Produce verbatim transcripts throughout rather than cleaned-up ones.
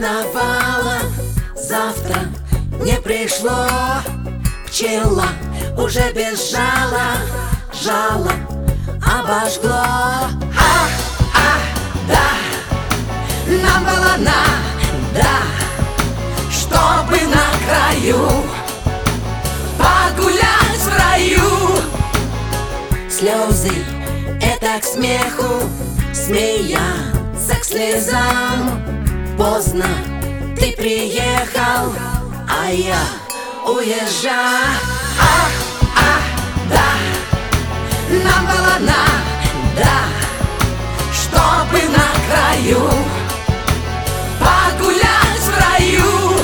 миновало, завтра не пришло. Пчела уже без жала, жало обожгло. Ах, ах, да, нам было надо, чтобы на краю погулять в раю. Слезы — это к смеху, смеяться к слезам. Поздно ты приехал, а я уезжаю. Ах, ах, да, нам было надо, чтобы на краю погулять в раю.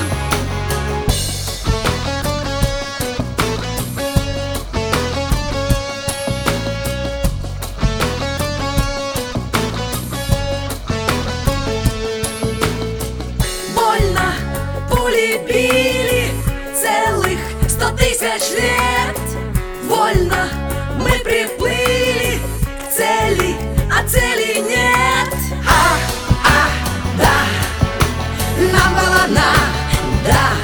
Больно пули били целых сто тысяч лет. Вольно мы приплыли к цели, а цели нет. Ах, ах, да, нам было надо,